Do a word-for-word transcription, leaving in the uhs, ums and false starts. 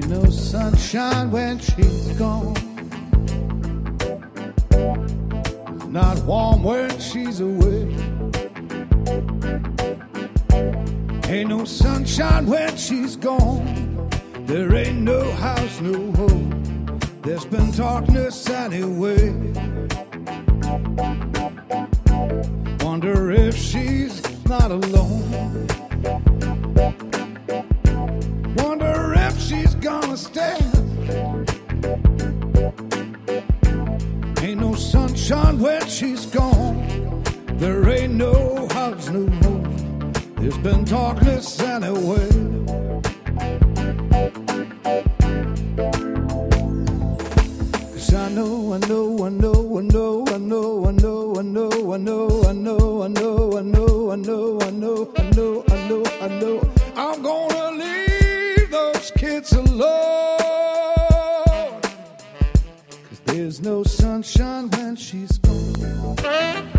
no sunshine when she's gone. It's not warm when she's away. Ain't no sunshine when she's gone. There ain't no house, no home. There's been darkness anyway. Wonder if she's not alone. Wonder if she's gonna stay. Ain't no sunshine when she's gone. There ain't no house, no home. There's been darkness anyway. Cause I know, I know, I know, I know, I know, I know, I know, I know, I know, I know, I know, I know, I know, I know, I know, I know, I'm gonna leave those kids alone. Cause there's no sunshine when she's gone.